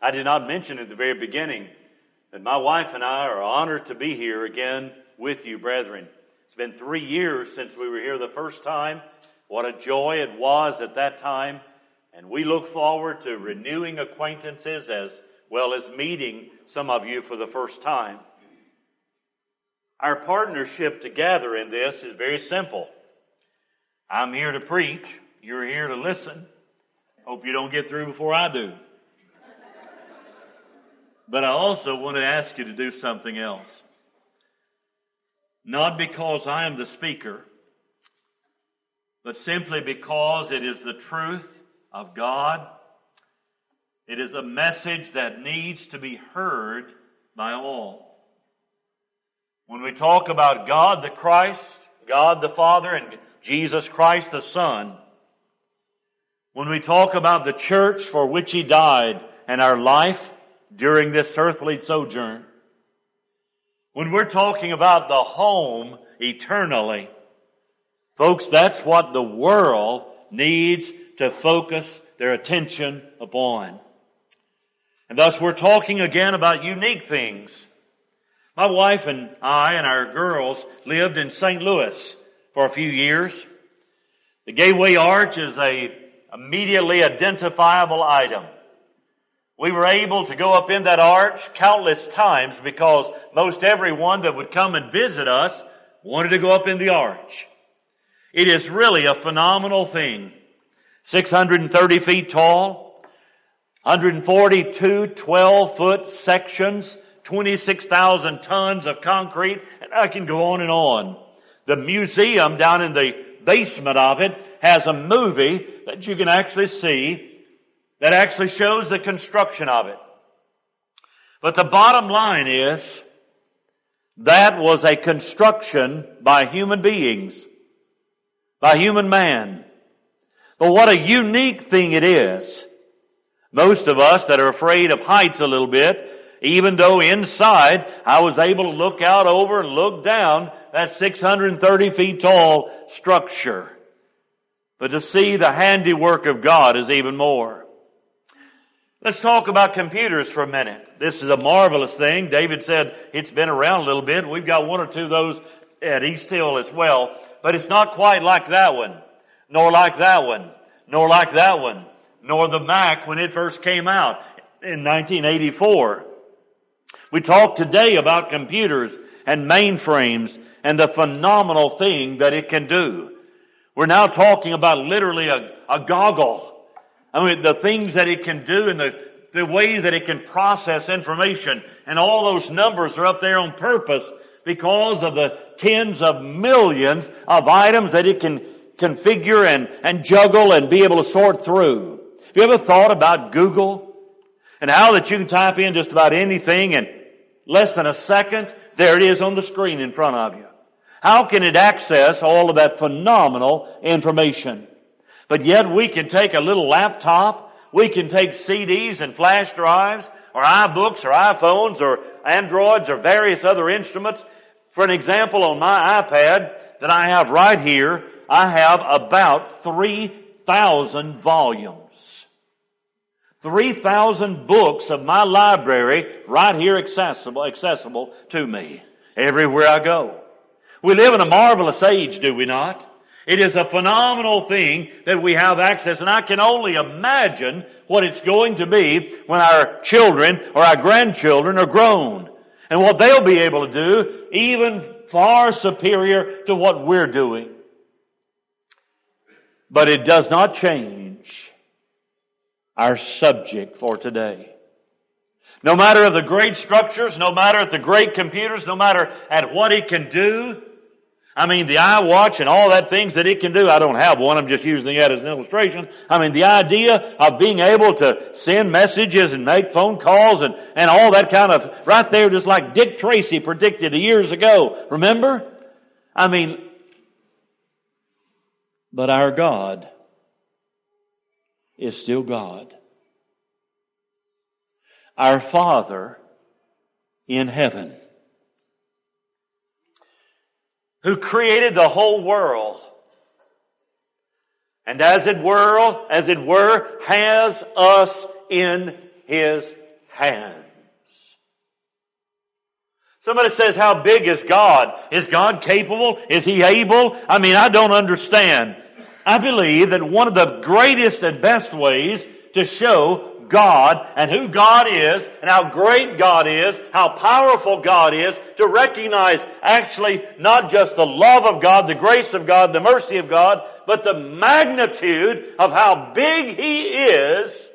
I did not mention at the very beginning that my wife and I are honored to be here again with you, brethren. It's been 3 years since we were here the first time. What a joy it was at that time. And we look forward to renewing acquaintances as well as meeting some of you for the first time. Our partnership together in this is very simple. I'm here to preach. You're here to listen. Hope you don't get through before I do. But I also want to ask you to do something else. Not because I am the speaker, but simply because it is the truth of God. It is a message that needs to be heard by all. When we talk about God the Christ, God the Father, and Jesus Christ the Son, when we talk about the church for which He died and our life during this earthly sojourn, when we're talking about the home eternally, folks, that's what the world needs to focus their attention upon. And thus we're talking again about unique things. My wife and I and our girls lived in St. Louis for a few years. The Gateway Arch is a immediately identifiable item. We were able to go up in that arch countless times because most everyone that would come and visit us wanted to go up in the arch. It is really a phenomenal thing. 630 feet tall, 142 12-foot sections, 26,000 tons of concrete, and I can go on and on. The museum down in the basement of it has a movie that you can actually see that actually shows the construction of it. But the bottom line is, that was a construction by human beings, by human man. But what a unique thing it is. Most of us that are afraid of heights a little bit, even though inside I was able to look out over and look down that 630 feet tall structure. But to see the handiwork of God is even more. Let's talk about computers for a minute. This is a marvelous thing. David said it's been around a little bit. We've got one or two of those at East Hill as well. But it's not quite like that one, nor like that one, nor like that one, nor the Mac when it first came out in 1984. We talk today about computers and mainframes and the phenomenal thing that it can do. We're now talking about literally a goggle. I mean, the things that it can do and the ways that it can process information, and all those numbers are up there on purpose because of the tens of millions of items that it can configure and juggle and be able to sort through. Have you ever thought about Google and how that you can type in just about anything in less than a second? There it is on the screen in front of you. How can it access all of that phenomenal information? But yet we can take a little laptop, we can take CDs and flash drives, or iBooks, or iPhones, or Androids, or various other instruments. For an example, on my iPad that I have right here, I have about 3,000 volumes. 3,000 books of my library right here accessible to me everywhere I go. We live in a marvelous age, do we not? It is a phenomenal thing that we have access, and I can only imagine what it's going to be when our children or our grandchildren are grown, and what they'll be able to do even far superior to what we're doing. But it does not change our subject for today. No matter of the great structures, no matter at the great computers, no matter at what it can do, I mean, the iWatch and all that things that it can do. I don't have one. I'm just using it as an illustration. I mean, the idea of being able to send messages and make phone calls and all that kind of, right there, just like Dick Tracy predicted years ago. Remember? I mean, but our God is still God. Our Father in heaven, who created the whole world, and as it were, has us in His hands. Somebody says, how big is God? Is God capable? Is He able? I don't understand. I believe that one of the greatest and best ways to show God and who God is and how great God is, how powerful God is, to recognize actually not just the love of God, the grace of God, the mercy of God, but the magnitude of how big He is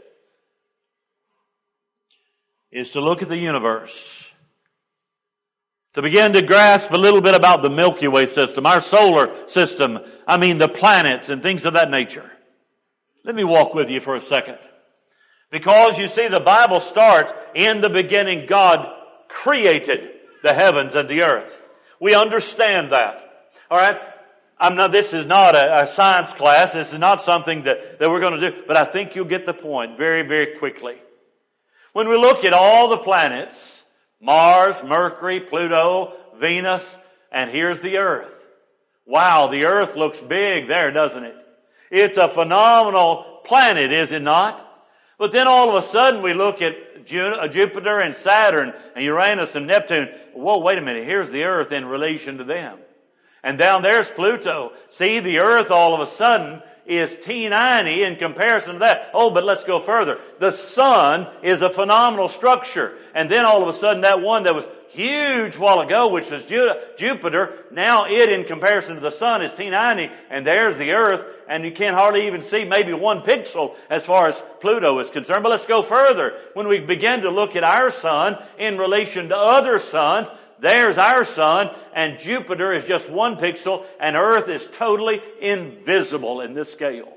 to look at the universe. To begin to grasp a little bit about the Milky Way system, our solar system, the planets and things of that nature. Let me walk with you for a second. Because you see, the Bible starts, in the beginning God created the heavens and the earth. We understand that. Alright? This is not a science class. This is not something that we're going to do. But I think you'll get the point very, very quickly. When we look at all the planets, Mars, Mercury, Pluto, Venus, and here's the earth. Wow, the earth looks big there, doesn't it? It's a phenomenal planet, is it not? But then all of a sudden we look at Jupiter and Saturn and Uranus and Neptune. Whoa, wait a minute. Here's the earth in relation to them. And down there's Pluto. See, the earth all of a sudden is teeny in comparison to that. Oh, but let's go further. The sun is a phenomenal structure. And then all of a sudden that one that was huge a while ago, which was Jupiter, now it in comparison to the sun is teeny, and there's the earth, and you can't hardly even see maybe 1 pixel as far as Pluto is concerned. But let's go further. When we begin to look at our sun in relation to other suns, there's our sun, and Jupiter is just 1 pixel, and Earth is totally invisible in this scale.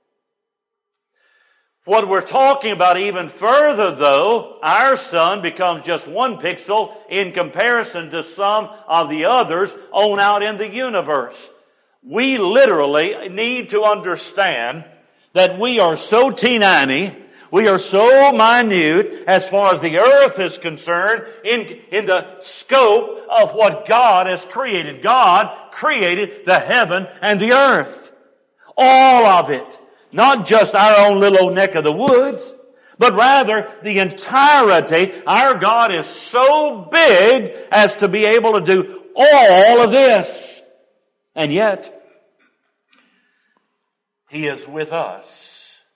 What we're talking about even further, though, our sun becomes just 1 pixel in comparison to some of the others on out in the universe. We literally need to understand that we are so teeny, we are so minute as far as the earth is concerned in the scope of what God has created. God created the heaven and the earth. All of it. Not just our own little neck of the woods, but rather the entirety. Our God is so big as to be able to do all of this. And yet, He is with us.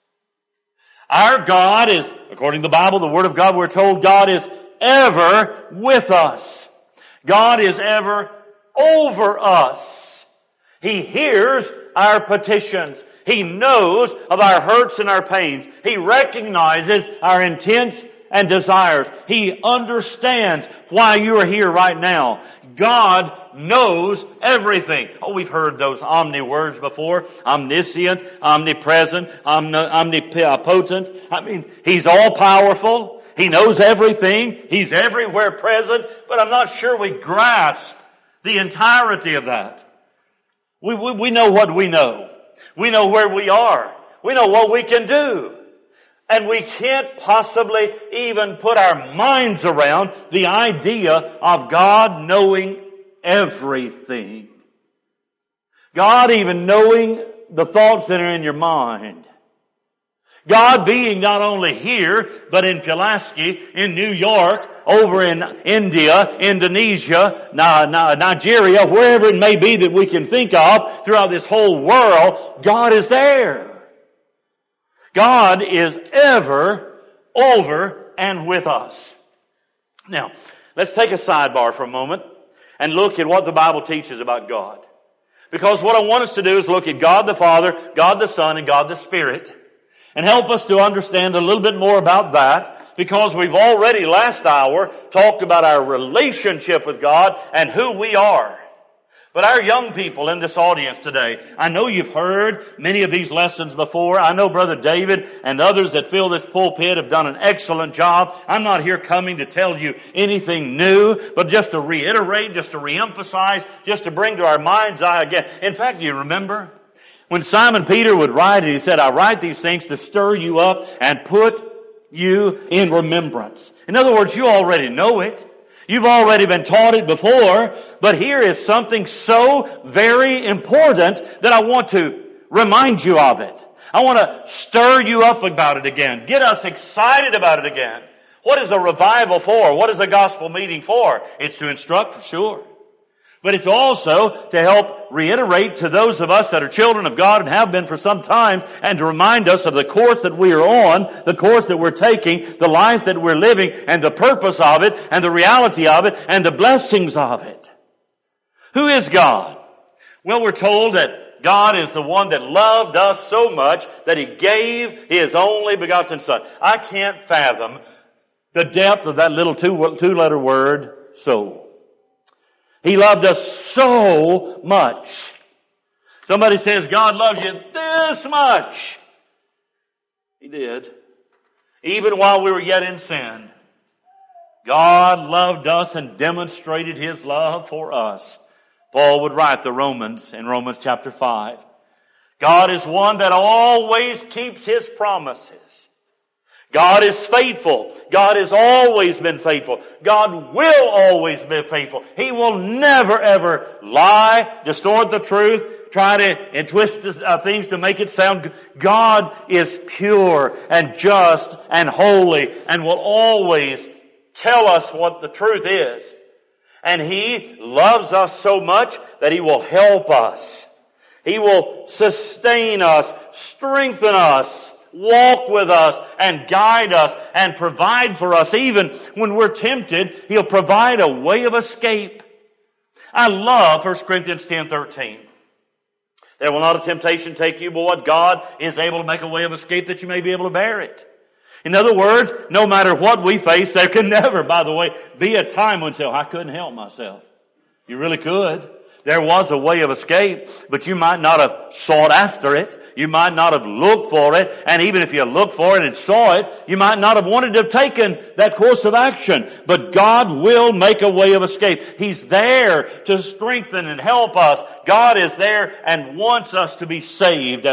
Our God is, according to the Bible, the Word of God, we're told God is ever with us. God is ever over us. He hears our petitions. He knows of our hurts and our pains. He recognizes our intents and desires. He understands why you are here right now. God knows everything. Oh, we've heard those omni words before. Omniscient, omnipresent, omnipotent. He's all powerful. He knows everything. He's everywhere present. But I'm not sure we grasp the entirety of that. We know what we know. We know where we are. We know what we can do. And we can't possibly even put our minds around the idea of God knowing everything. God even knowing the thoughts that are in your mind. God being not only here, but in Pulaski, in New York, over in India, Indonesia, Nigeria, wherever it may be that we can think of throughout this whole world, God is there. God is ever over and with us. Now, let's take a sidebar for a moment and look at what the Bible teaches about God. Because what I want us to do is look at God the Father, God the Son, and God the Spirit, and help us to understand a little bit more about that, because we've already last hour talked about our relationship with God and who we are. But our young people in this audience today, I know you've heard many of these lessons before. I know Brother David and others that fill this pulpit have done an excellent job. I'm not here coming to tell you anything new, but just to reiterate, just to reemphasize, just to bring to our mind's eye again. In fact, you remember when Simon Peter would write it, he said, I write these things to stir you up and put you in remembrance. In other words, you already know it. You've already been taught it before, but here is something so very important that I want to remind you of it. I want to stir you up about it again. Get us excited about it again. What is a revival for? What is a gospel meeting for? It's to instruct, for sure. But it's also to help reiterate to those of us that are children of God and have been for some time, and to remind us of the course that we are on, the course that we're taking, the life that we're living, and the purpose of it, and the reality of it, and the blessings of it. Who is God? Well, we're told that God is the one that loved us so much that He gave His only begotten Son. I can't fathom the depth of that little two-letter word, so. He loved us so much. Somebody says, God loves you this much. He did. Even while we were yet in sin, God loved us and demonstrated His love for us. Paul would write in Romans chapter 5. God is one that always keeps His promises. God is faithful. God has always been faithful. God will always be faithful. He will never ever lie, distort the truth, try to twist things to make it sound good. God is pure and just and holy and will always tell us what the truth is. And He loves us so much that He will help us. He will sustain us, strengthen us, walk with us, and guide us, and provide for us. Even when we're tempted, He'll provide a way of escape. I love 1 Corinthians 10:13. There will not a temptation take you, but what God is able to make a way of escape that you may be able to bear it. In other words, no matter what we face, there can never, by the way, be a time when you say, I couldn't help myself. You really could. There was a way of escape, but you might not have sought after it. You might not have looked for it. And even if you looked for it and saw it, you might not have wanted to have taken that course of action. But God will make a way of escape. He's there to strengthen and help us. God is there and wants us to be saved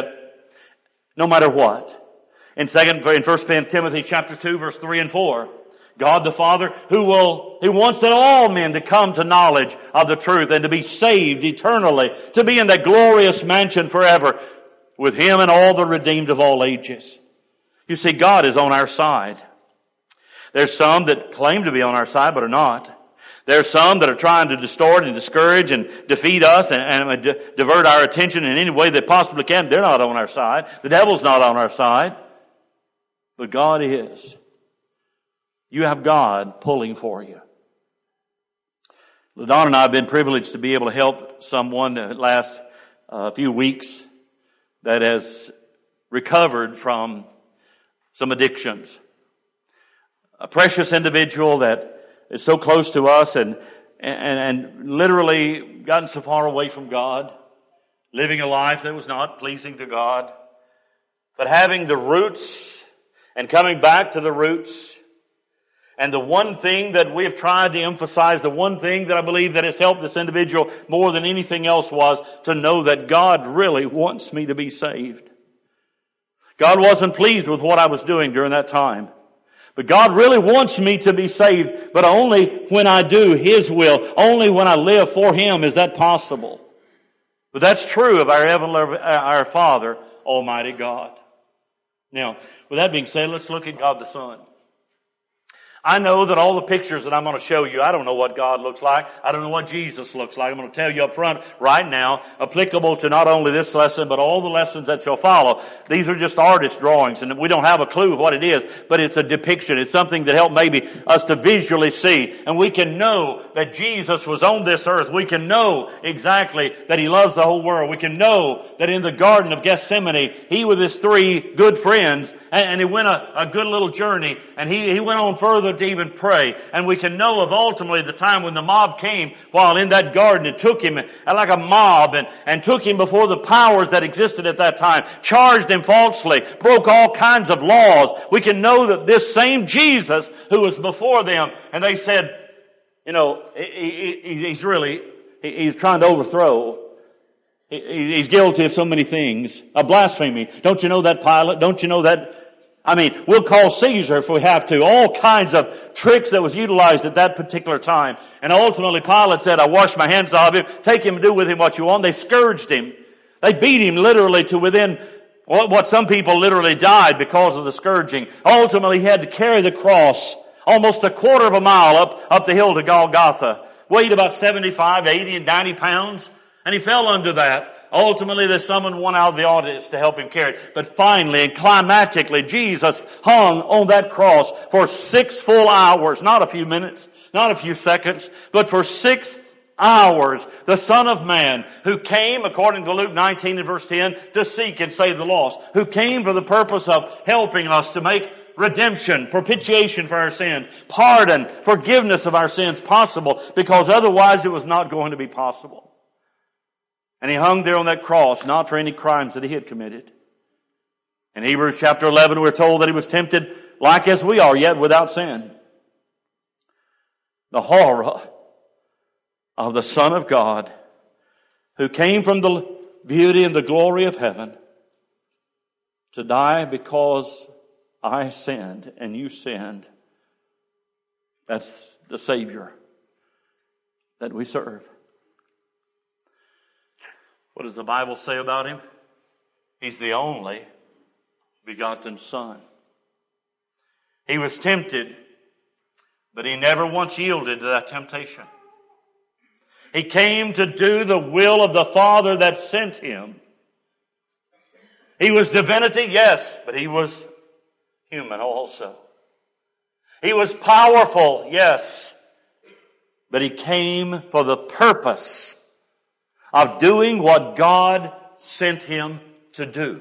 no matter what. In 1 Timothy chapter 2, verse 3 and 4, God the Father, who wants that all men to come to knowledge of the truth and to be saved eternally, to be in that glorious mansion forever with Him and all the redeemed of all ages. You see, God is on our side. There's some that claim to be on our side but are not. There's some that are trying to distort and discourage and defeat us and divert our attention in any way they possibly can. They're not on our side. The devil's not on our side. But God is. You have God pulling for you. LaDonna and I have been privileged to be able to help someone the last few weeks that has recovered from some addictions. A precious individual that is so close to us and literally gotten so far away from God, living a life that was not pleasing to God, but having the roots and coming back to the roots. And the one thing that we have tried to emphasize, the one thing that I believe that has helped this individual more than anything else was to know that God really wants me to be saved. God wasn't pleased with what I was doing during that time. But God really wants me to be saved, but only when I do His will, only when I live for Him is that possible. But that's true of our Father, Almighty God. Now, with that being said, let's look at God the Son. I know that all the pictures that I'm going to show you, I don't know what God looks like. I don't know what Jesus looks like. I'm going to tell you up front right now, applicable to not only this lesson, but all the lessons that shall follow. These are just artist drawings, and we don't have a clue what it is, but it's a depiction. It's something that helped maybe us to visually see. And we can know that Jesus was on this earth. We can know exactly that He loves the whole world. We can know that in the Garden of Gethsemane, He with His 3 good friends, and He went a good little journey, and He went on further to even pray. And we can know of ultimately the time when the mob came while in that garden and took Him like a mob and took Him before the powers that existed at that time, charged Him falsely, broke all kinds of laws. We can know that this same Jesus who was before them, and they said, he's trying to overthrow. He's guilty of so many things. A blasphemy. Don't you know that, Pilate? Don't you know that? We'll call Caesar if we have to. All kinds of tricks that was utilized at that particular time. And ultimately Pilate said, I wash my hands of him. Take him and do with him what you want. They scourged him. They beat him literally to within what some people literally died because of the scourging. Ultimately he had to carry the cross almost a quarter of a mile up the hill to Golgotha. Weighed about 75, 80, and 90 pounds. And he fell under that. Ultimately, there's someone won out of the audience to help him carry it. But finally and climactically, Jesus hung on that cross for 6 full hours. Not a few minutes, not a few seconds, but for 6 hours. The Son of Man, who came, according to Luke 19 and verse 10, to seek and save the lost. Who came for the purpose of helping us to make redemption, propitiation for our sins, pardon, forgiveness of our sins possible, because otherwise it was not going to be possible. And he hung there on that cross, not for any crimes that he had committed. In Hebrews chapter 11, we're told that he was tempted like as we are, yet without sin. The horror of the Son of God, who came from the beauty and the glory of heaven to die because I sinned and you sinned. That's the Savior that we serve. What does the Bible say about him? He's the only begotten Son. He was tempted, but he never once yielded to that temptation. He came to do the will of the Father that sent him. He was divinity, yes, but he was human also. He was powerful, yes, but he came for the purpose of doing what God sent him to do.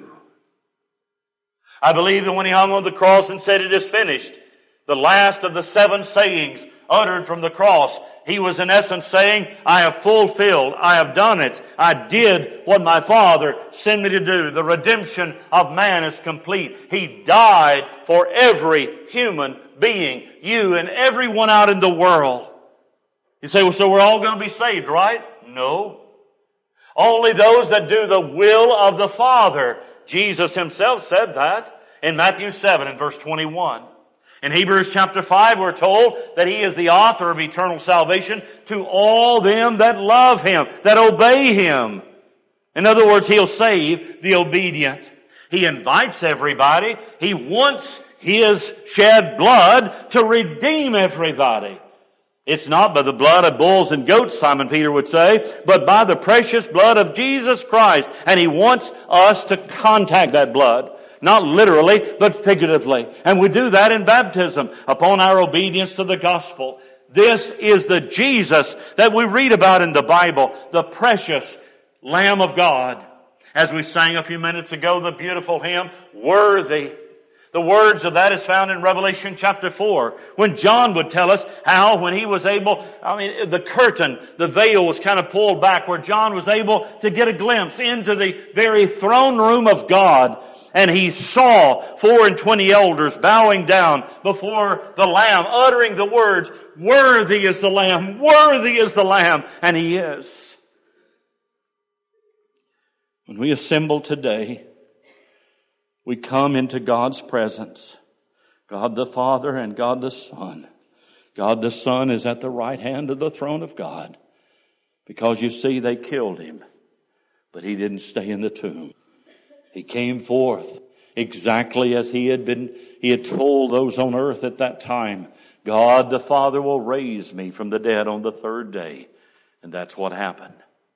I believe that when he hung on the cross and said, "It is finished," the last of the 7 sayings uttered from the cross, he was in essence saying, I have fulfilled, I have done it, I did what my Father sent me to do. The redemption of man is complete. He died for every human being, you and everyone out in the world. You say, well, so we're all going to be saved, right? No. Only those that do the will of the Father. Jesus himself said that in Matthew 7 and verse 21. In Hebrews chapter 5, we're told that he is the author of eternal salvation to all them that love him, that obey him. In other words, he'll save the obedient. He invites everybody. He wants his shed blood to redeem everybody. It's not by the blood of bulls and goats, Simon Peter would say, but by the precious blood of Jesus Christ. And he wants us to contact that blood. Not literally, but figuratively. And we do that in baptism, upon our obedience to the gospel. This is the Jesus that we read about in the Bible, the precious Lamb of God. As we sang a few minutes ago, the beautiful hymn, Worthy. The words of that is found in Revelation chapter 4. When John would tell us how when he was able, the curtain, the veil was kind of pulled back where John was able to get a glimpse into the very throne room of God. And he saw 24 elders bowing down before the Lamb, uttering the words, worthy is the Lamb, worthy is the Lamb. And he is. When we assemble today, we come into God's presence. God the Father and God the Son. God the Son is at the right hand of the throne of God. Because you see, they killed him. But he didn't stay in the tomb. He came forth exactly as he had told those on earth at that time. God the Father will raise me from the dead on the 3rd day. And that's what happened.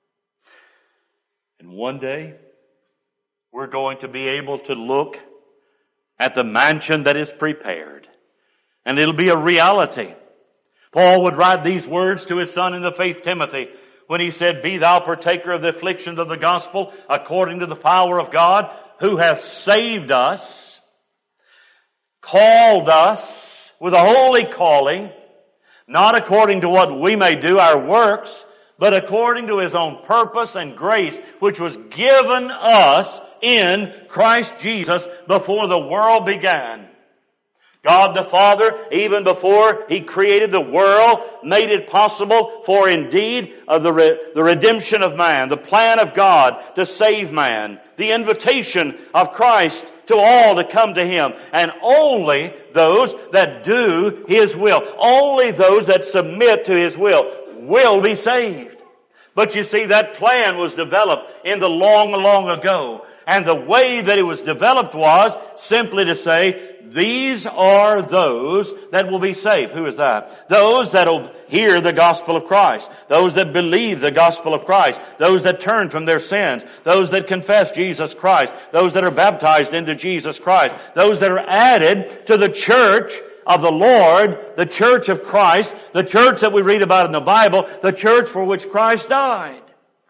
And one day, we're going to be able to look at the mansion that is prepared. And it'll be a reality. Paul would write these words to his son in the faith, Timothy, when he said, Be thou partaker of the afflictions of the gospel according to the power of God, who hath saved us, called us with a holy calling, not according to what we may do, our works, but according to his own purpose and grace, which was given us in Christ Jesus before the world began. God the Father, even before he created the world, made it possible for indeed the redemption of man, the plan of God to save man, the invitation of Christ to all to come to him. And only those that do his will, only those that submit to his will be saved. But you see, that plan was developed in the long ago. And the way that it was developed was simply to say, these are those that will be saved. Who is that? Those that will hear the gospel of Christ. Those that believe the gospel of Christ. Those that turn from their sins. Those that confess Jesus Christ. Those that are baptized into Jesus Christ. Those that are added to the church of the Lord, the church of Christ, the church that we read about in the Bible, the church for which Christ died.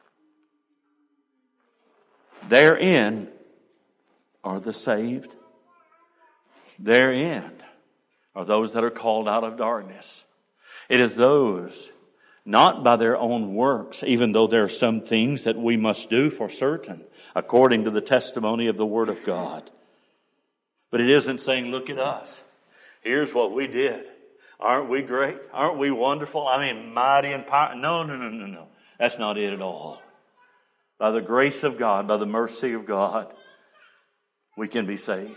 Therein are the saved. Therein are those that are called out of darkness. It is those, not by their own works, even though there are some things that we must do for certain, according to the testimony of the Word of God. But it isn't saying, look at us. Here's what we did. Aren't we great? Aren't we wonderful? I mean, mighty and powerful. No. That's not it at all. By the grace of God, by the mercy of God, we can be saved.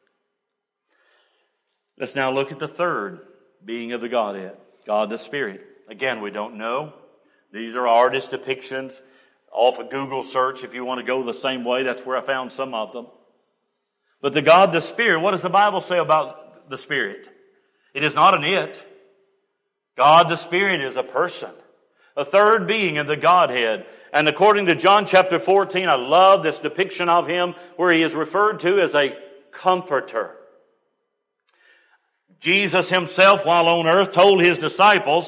Let's now look at the third being of the Godhead, God the Spirit. Again, we don't know. These are artist depictions off a Google search. If you want to go the same way, that's where I found some of them. But the God the Spirit, what does the Bible say about the Spirit? It is not an it. God the Spirit is a person, a third being of the Godhead. And according to John chapter 14, I love this depiction of Him where He is referred to as a comforter. Jesus Himself, while on earth, told His disciples,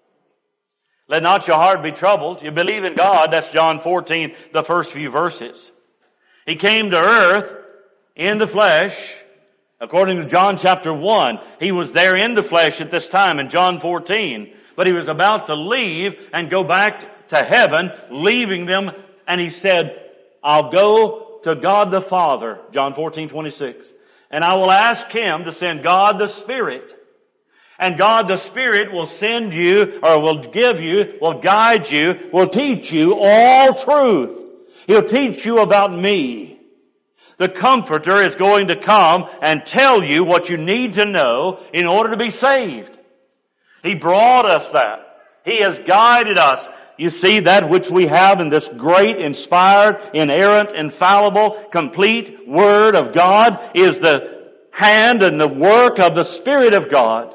let not your heart be troubled. You believe in God. That's John 14, the first few verses. He came to earth in the flesh. According to John chapter 1, He was there in the flesh at this time in John 14. But He was about to leave and go back to heaven, leaving them. And He said, I'll go to God the Father, John 14:26. And I will ask Him to send God the Spirit. And God the Spirit will send you, or will give you, will guide you, will teach you all truth. He'll teach you about me. The Comforter is going to come and tell you what you need to know in order to be saved. He brought us that. He has guided us. You see, that which we have in this great, inspired, inerrant, infallible, complete Word of God is the hand and the work of the Spirit of God.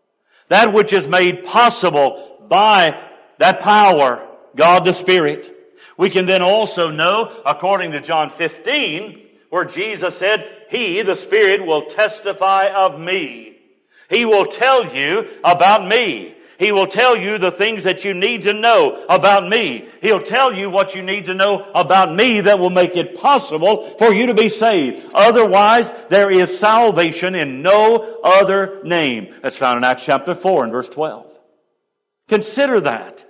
That which is made possible by that power, God the Spirit. We can then also know, according to John 15, where Jesus said, He, the Spirit, will testify of me. He will tell you about me. He will tell you the things that you need to know about me. He'll tell you what you need to know about me that will make it possible for you to be saved. Otherwise, there is salvation in no other name. That's found in Acts chapter 4 and verse 12. Consider that.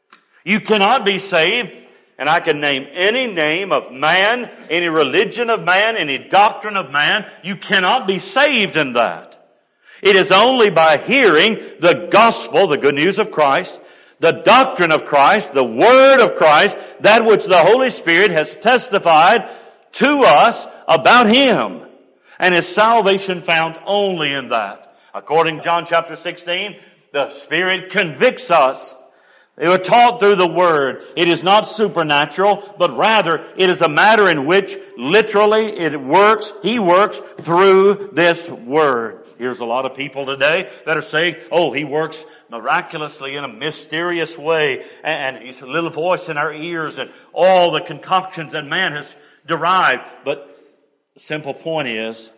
You cannot be saved, and I can name any name of man, any religion of man, any doctrine of man. You cannot be saved in that. It is only by hearing the gospel, the good news of Christ, the doctrine of Christ, the Word of Christ, that which the Holy Spirit has testified to us about Him. And is salvation found only in that. According to John chapter 16, the Spirit convicts us. They were taught through the Word. It is not supernatural, but rather it is a matter in which literally it works. He works through this Word. Here's a lot of people today that are saying, oh, He works miraculously in a mysterious way. And He's a little voice in our ears and all the concoctions that man has derived. But the simple point is,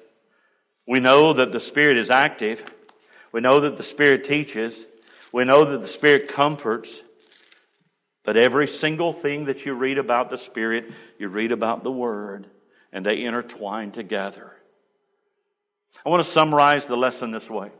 we know that the Spirit is active. We know that the Spirit teaches. We know that the Spirit comforts. But every single thing that you read about the Spirit, you read about the Word, and they intertwine together. I want to summarize the lesson this way.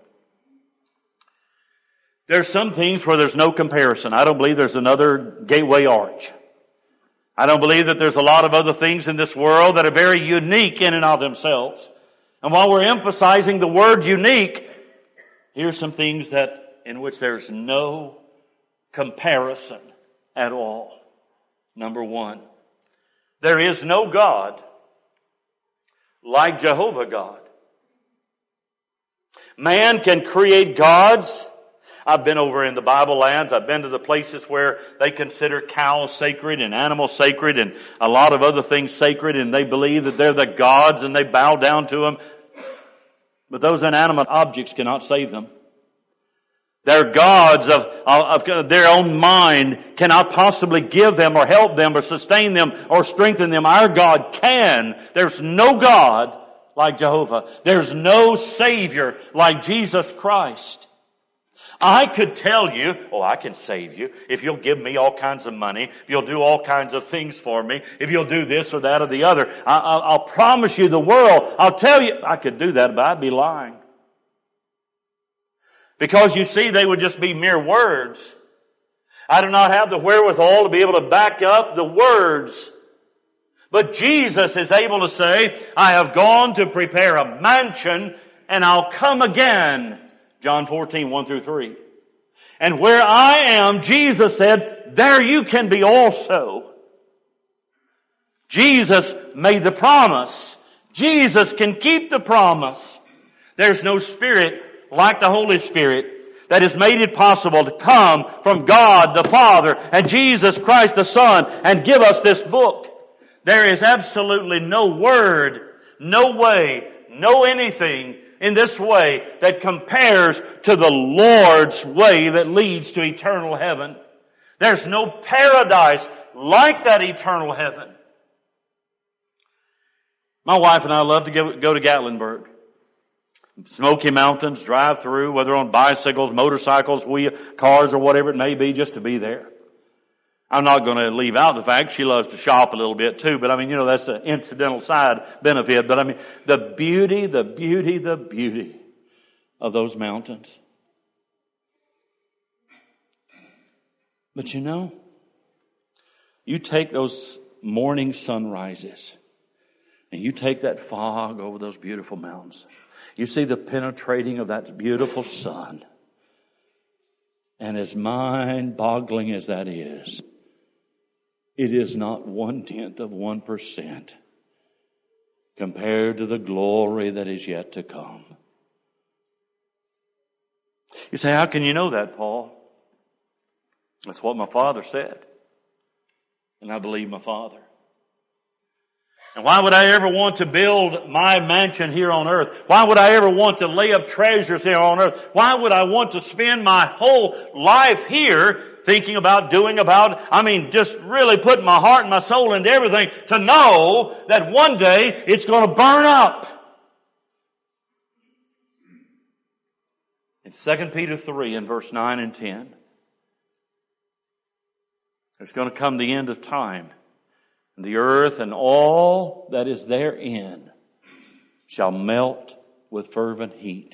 There's some things where there's no comparison. I don't believe there's another Gateway Arch. I don't believe that there's a lot of other things in this world that are very unique in and of themselves. And while we're emphasizing the word unique, here's some things in which there's no comparison at all. Number one, there is no God like Jehovah God. Man can create gods. I've been over in the Bible lands. I've been to the places where they consider cows sacred and animals sacred and a lot of other things sacred, and they believe that they're the gods and they bow down to them. But those inanimate objects cannot save them. Their gods of their own mind cannot possibly give them or help them or sustain them or strengthen them. Our God can. There's no God like Jehovah. There's no Savior like Jesus Christ. I could tell you, I can save you if you'll give me all kinds of money, if you'll do all kinds of things for me, if you'll do this or that or the other. I'll promise you the world. I'll tell you, I could do that, but I'd be lying. Because you see, they would just be mere words. I do not have the wherewithal to be able to back up the words. But Jesus is able to say, I have gone to prepare a mansion and I'll come again. John 14, 1 through 3. And where I am, Jesus said, there you can be also. Jesus made the promise. Jesus can keep the promise. There's no spirit like the Holy Spirit that has made it possible to come from God the Father and Jesus Christ the Son and give us this book. There is absolutely no word, no way, no anything in this way that compares to the Lord's way that leads to eternal heaven. There's no paradise like that eternal heaven. My wife and I love to go to Gatlinburg. Smoky Mountains, drive through, whether on bicycles, motorcycles, cars, or whatever it may be, just to be there. I'm not going to leave out the fact she loves to shop a little bit too, but that's an incidental side benefit. But the beauty of those mountains. But you take those morning sunrises and you take that fog over those beautiful mountains. You see the penetrating of that beautiful sun. And as mind-boggling as that is, it is not 0.1% compared to the glory that is yet to come. You say, how can you know that, Paul? That's what my father said. And I believe my father. And why would I ever want to build my mansion here on earth? Why would I ever want to lay up treasures here on earth? Why would I want to spend my whole life here thinking about, just really putting my heart and my soul into everything to know that one day it's going to burn up? In 2 Peter 3 in verse 9 and 10, there's going to come the end of time. The earth and all that is therein shall melt with fervent heat.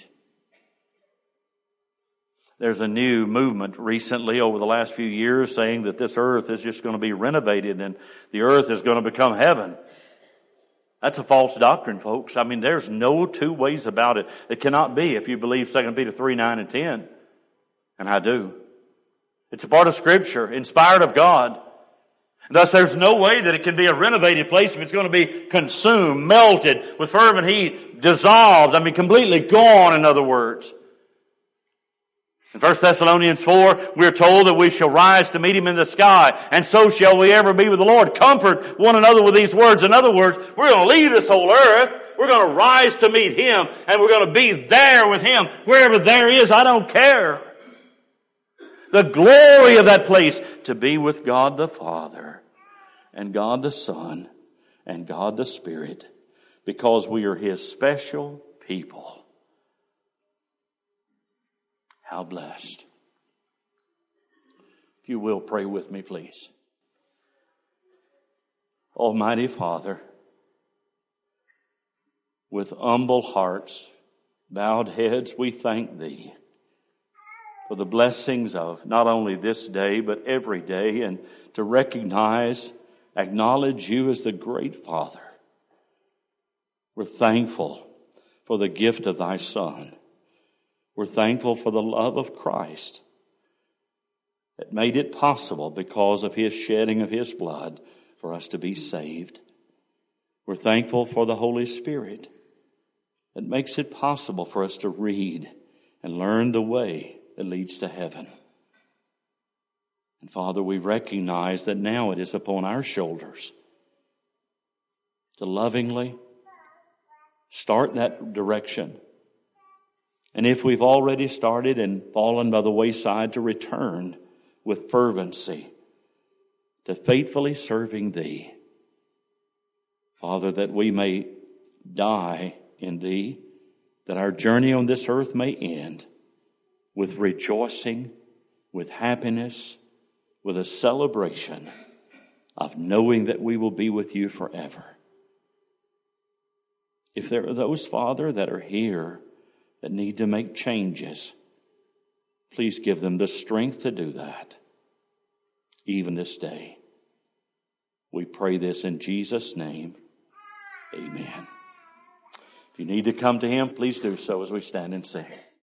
There's a new movement recently over the last few years saying that this earth is just going to be renovated and the earth is going to become heaven. That's a false doctrine, folks. There's no two ways about it. It cannot be if you believe 2 Peter 3, 9 and 10. And I do. It's a part of Scripture, inspired of God. Thus, there's no way that it can be a renovated place if it's going to be consumed, melted with fervent heat, dissolved. Completely gone, in other words. In 1 Thessalonians 4, we're told that we shall rise to meet Him in the sky, and so shall we ever be with the Lord. Comfort one another with these words. In other words, we're going to leave this whole earth. We're going to rise to meet Him, and we're going to be there with Him. Wherever there is, I don't care. The glory of that place, to be with God the Father and God the Son and God the Spirit, because we are His special people. How blessed. If you will, pray with me, please. Almighty Father, with humble hearts, bowed heads, we thank Thee for the blessings of not only this day, but every day, and to acknowledge You as the great Father. We're thankful for the gift of Thy Son. We're thankful for the love of Christ that made it possible because of His shedding of His blood for us to be saved. We're thankful for the Holy Spirit that makes it possible for us to read and learn the way that leads to heaven. And Father, we recognize that now it is upon our shoulders to lovingly start that direction. And if we've already started and fallen by the wayside, to return with fervency to faithfully serving Thee. Father, that we may die in Thee, that our journey on this earth may end with rejoicing, with happiness, with a celebration of knowing that we will be with You forever. If there are those, Father, that are here that need to make changes, please give them the strength to do that, even this day. We pray this in Jesus' name. Amen. If you need to come to Him, please do so as we stand and sing.